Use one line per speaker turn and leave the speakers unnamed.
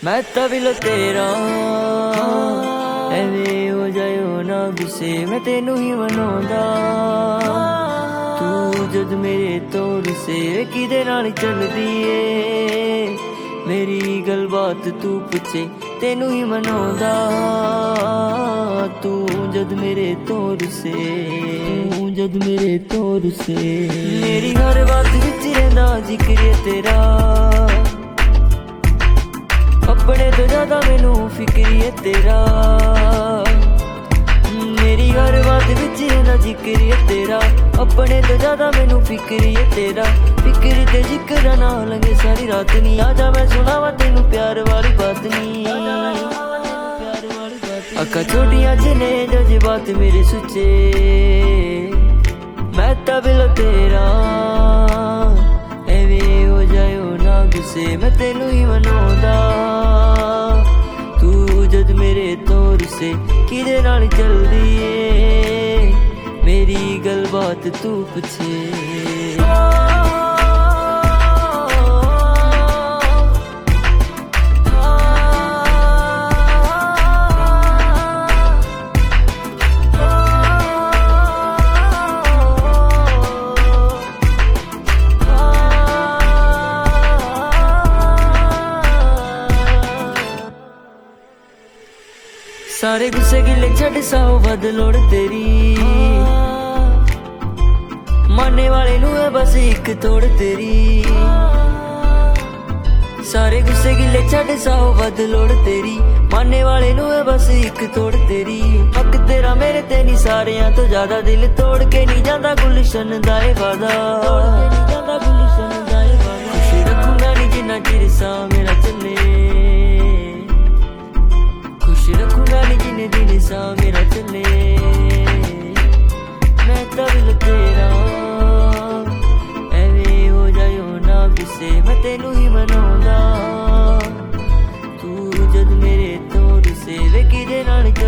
मैं तो दिल तेरा ਐਵੇਂ ਹੋ ਜਾਇਓ ਨਾ ਗੁੱਸੇ ਮੈਂ ਤੈਨੂੰ ਹੀ ਮਨਾਉਂਦਾ ਤੂੰ ਜਦ ਮੇਰੇ ਤੋਂ ਰੁੱਸੇ ਕਿਹਦੇ ਨਾਲ ਚੱਲਦੀ ਏ ਮੇਰੀ ਗੱਲਬਾਤ ਤੂੰ ਪੁੱਛੇ ਤੈਨੂੰ ਹੀ ਮਨਾਉਂਦਾ ਤੂੰ ਜਦ ਮੇਰੇ ਤੋਂ ਰੁੱਸੇ ਮੇਰੀ ਹਰ ਬਾਤ ਵਿੱਚ ਰਹਿੰਦਾ ਜ਼ਿਕਰ ਏ ਤੇਰਾ अपने तो ज्यादा मैनू फिक्र है तेरा मेरी हर बात विच ना जिक्र है तेरा अपने तो ज्यादा मैनू फिक्र है तेरा फिक्र ते जिक्र ना लंघे सारी रात नी आजा मैं सुनावा तेनू प्यार वाली बात नी अक्खां छोटियां जने जज्बात मेरे सुचे मैं तो दिल तेरा ਐਵੇਂ ਹੋ ਜਾਇਓ ਨਾ ਗੁੱਸੇ ਮੈਂ ਤੈਨੂੰ ਹੀ ਮਨਾਉਂਦਾ ਤੂੰ ਜਦ ਮੇਰੇ ਤੋਂ ਰੁੱਸੇ ਕਿਹਦੇ ਨਾਲ ਚੱਲਦੀ ਏ ਮੇਰੀ ਗੱਲਬਾਤ ਤੂੰ ਪੁੱਛੇ सारे गुस्से गिले छड़ साओ बद लोड़ तेरी मानने वाले नू है बस एक तोड़ तेरी सारे गुस्से गिले छड़ साओ बद लोड़ तेरी मानने वाले नू है बस एक तोड़ तेरी हक तेरा मेरे ते नहीं सारियां तो ज्यादा दिल तोड़ के नहीं जाता गुलशन दा ए वादा खुश रखूंगा नहीं जिन्ना चिर सा मेरा चले रखूंगा नहीं जिन्हें दिन सा मेरा चले मैं तो दिल तेरा ਐਵੇਂ ਹੋ ਜਾਇਓ ਨਾ ਗੁੱਸੇ ਮੈਂ ਤੈਨੂੰ ਹੀ ਮਨਾਉਂਦਾ ਤੂੰ ਜਦ ਮੇਰੇ ਤੋਂ ਰੁੱਸੇ ਵੇ ਕਿਹਦੇ ਨਾਲ